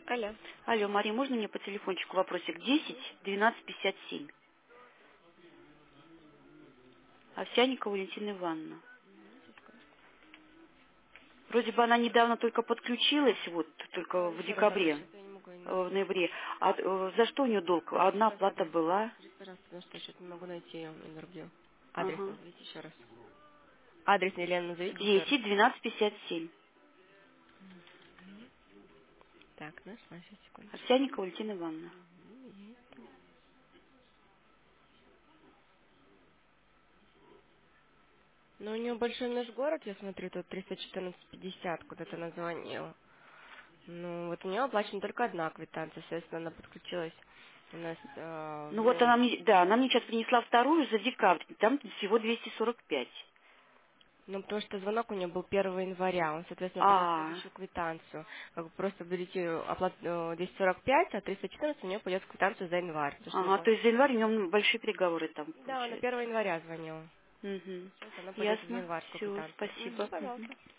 Алло. Алло, Мария, можно мне по телефончику вопросик? 10 12 57. Овсянникова Валентина Ивановна. Вроде бы она недавно только подключилась, вот, только в Еще раз адрес, декабре, это я не могу в найти. ноябре. А за что у нее долг? Одна Еще раз оплата адрес. была. Скажите, пожалуйста, потому что я сейчас не могу найти ее интервью. Адрес Ага. назовите еще раз. Адрес, Елена, назовите еще раз. 10 12 57. Так, нашла, сейчас, секундочку. Овсянникова Валентина Ивановна. Есть. Ну, у нее большой наш город, я смотрю, тут 314,50 куда-то назвонила. Ну, вот у нее оплачена только одна квитанция, соответственно, она подключилась у нас Ну вот в... она мне, да, она мне сейчас принесла вторую за декабрь, там всего 245. Ну, потому что звонок у нее был 1 января, он, соответственно, пойдет А, следующую квитанцию. Как бы просто берите оплату 245, а 314 у нее пойдет в квитанцию за январь. Потому что у нее ага, то есть за январь у нее большие переговоры там Да, она получается. 1 января звонила. Угу. Сейчас она пойдет в Ясно. январскую Все, квитанцию. спасибо. Мгм. Пожалуйста.